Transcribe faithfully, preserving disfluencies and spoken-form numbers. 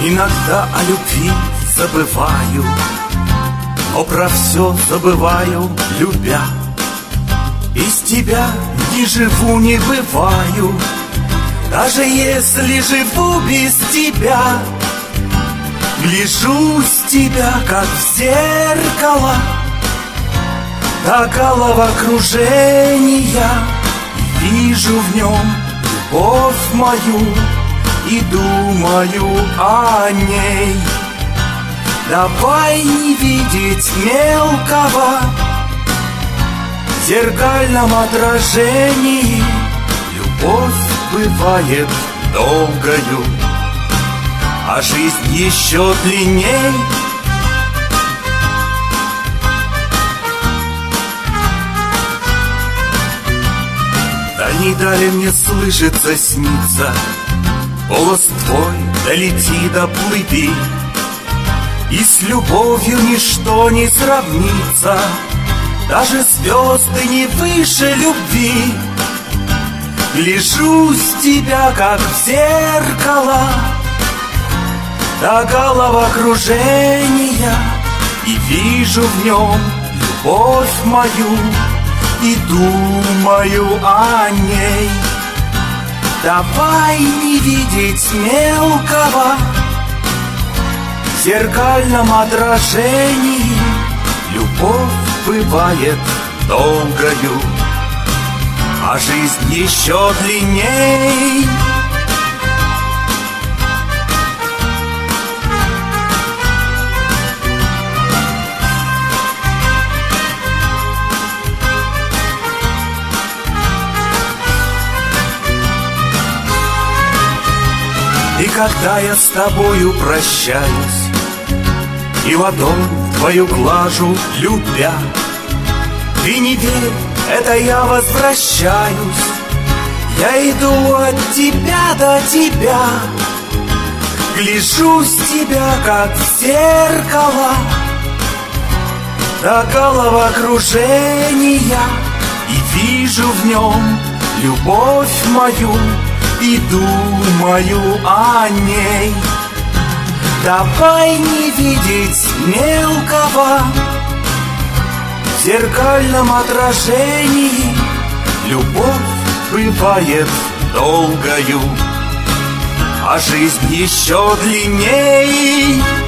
Иногда о любви забываю, но про все забываю, любя. Без тебя не живу, не бываю, даже если живу без тебя. Гляжу с тебя, как в зеркало, до головокружения, и вижу в нем любовь мою и думаю о ней. Давай не видеть мелкого в зеркальном отражении. Любовь бывает долгою, а жизнь еще длинней. Да не дали мне слышаться, снится, голос твой долети, доплыви, и с любовью ничто не сравнится, даже звезды не выше любви. Гляжу с тебя, как в зеркало, до головокружения, и вижу в нем любовь мою и думаю о ней. Давай не видеть мелкого в зеркальном отражении. Любовь бывает долгою, а жизнь еще длинней. И когда я с тобою прощаюсь и ладонь твою глажу, любя, ты не верь, это я возвращаюсь. Я иду от тебя до тебя, гляжу с тебя, как в зеркало, до головокружения, и вижу в нем любовь мою и думаю о ней. Давай не видеть мелкого в зеркальном отражении. Любовь бывает долгою, а жизнь еще длинней.